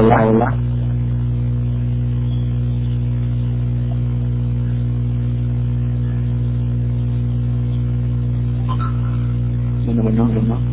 hola. Bueno.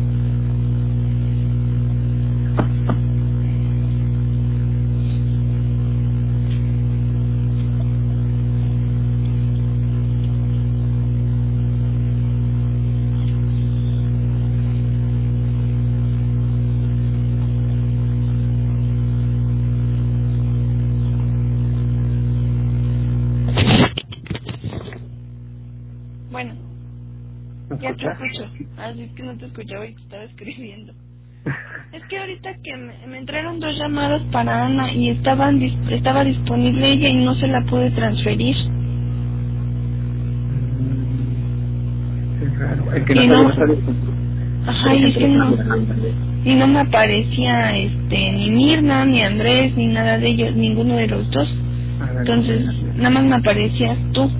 Bueno, ya te escucho. Así es que no te escuchaba y te estaba escribiendo. Es que ahorita que me entraron 2 llamadas para Ana y estaba disponible ella y no se la pude transferir. Es raro. El que Y no no, está disponible. ajá, y es que no, y no me aparecía ni Mirna, ni Andrés, ni nada de ellos, ninguno de los dos. Entonces, nada más me aparecías tú.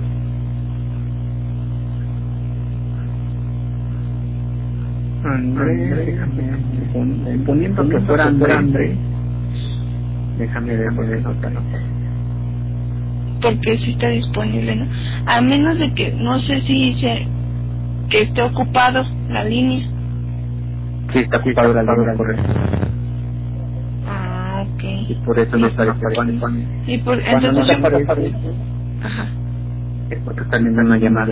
Andrés, déjame, suponiendo que fuera Andrés, déjame ver nota. Porque sí está disponible, ¿no? A menos de que, no sé si dice que esté ocupado la línea. Sí, está ocupado la línea, correcto. Ah, ok. Y por eso no está disponible. Y por, Cuando no entonces te aparece, ajá. es porque están en una llamada.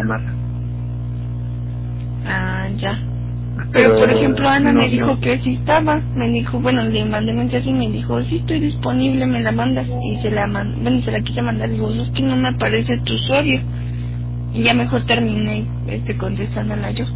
Ah, ya. Pero por ejemplo Ana no, me dijo que sí estaba, me dijo, bueno, le mandé mensaje y me dijo, sí estoy disponible, me la mandas, y se la se la quise mandar, digo, no, es que no me aparece tu usuario, y ya mejor terminé contestándola yo.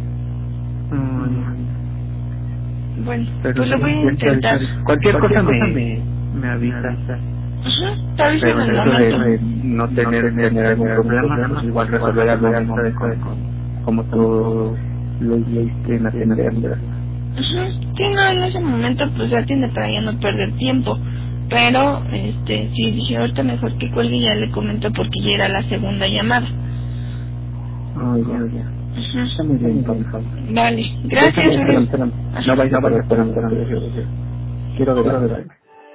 Bueno, pero pues lo voy a intentar. Cualquier cosa me avisa. Ajá, tal vez en Pero el eso de momento. no tener algún problema, pues igual resolver al momento como tú lo hiciste en la atender. Ajá, sí, no, en ese momento pues ya tiene para ya no perder tiempo. Pero, sí, dije, ahorita mejor que cuelgue y ya le comento porque ya era la segunda llamada. Oh, ya. Ajá. Está muy bien, Pablo. Vale, gracias, Uriel. No vayas a esperando. Quiero ver.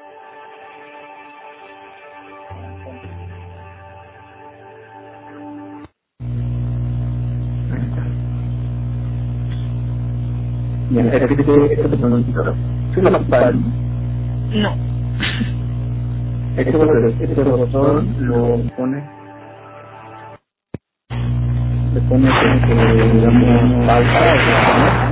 Bien, esto te pregunto. ¿Sí lo para? No. Este botón lo pone, le pone digamos, pausa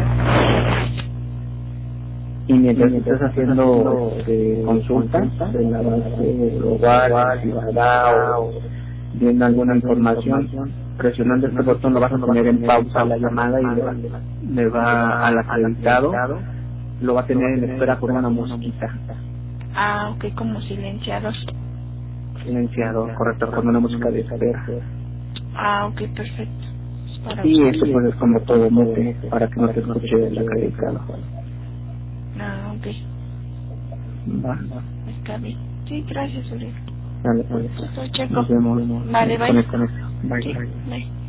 y mientras estás haciendo consultas de la base global, privada o viendo alguna información, presionando este botón lo vas a poner en pausa la llamada y le va al acreditado, lo va a tener en espera por una musiquita. Ah, ok, como silenciador. Silenciado, correcto, con una música de espera. Ah, ok, perfecto. Y eso pues es como todo mute para que no te escuche el acreditado. Ah, ok. Va. Está bien. Sí, gracias, Uriel. Dale, pues. Soy Checo. Nos vemos. Vale, bye. Conecta. Bye. Sí, bye.